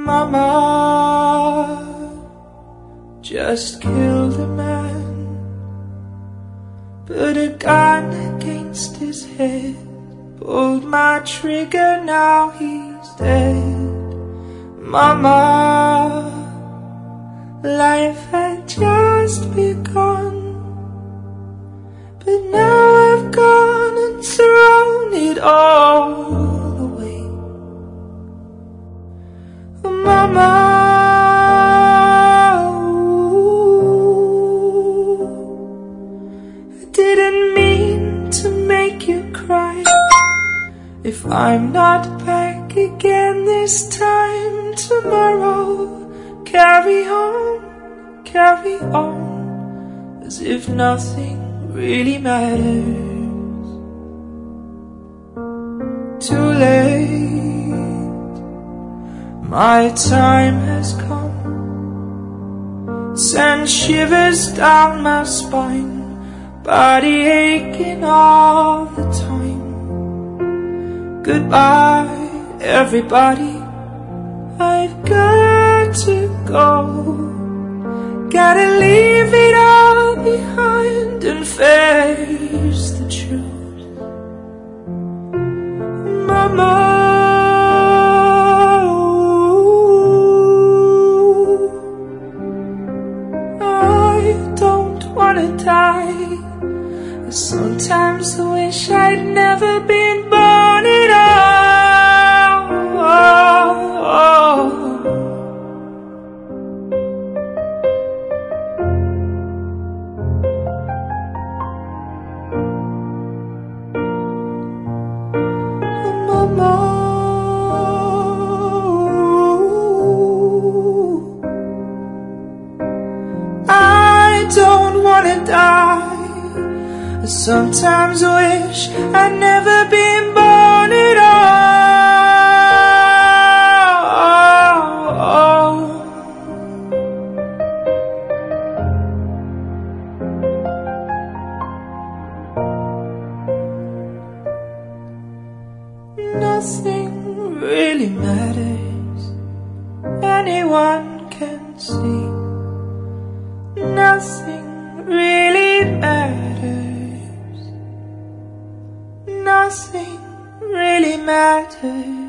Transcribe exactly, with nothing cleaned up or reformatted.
Mama just killed a man, put a gun against his head, pulled my trigger, now he's dead. Mama, life had just begun, but now I've gone and thrown it all away. Mama, I didn't mean to make you cry. If I'm not back again this time tomorrow, carry on, carry on, as if nothing really matters. Too late, my time has come, send shivers down my spine, body aching all the time. Goodbye, everybody, I've got to go. Gotta leave it all behind and face the truth. Mama, I don't wanna die. Sometimes I wish I'd never been born at all. Mama, I don't wanna die. Sometimes I wish I'd never been born at all. Nothing really matters, anyone can see. Nothing really matters. Nothing really matters.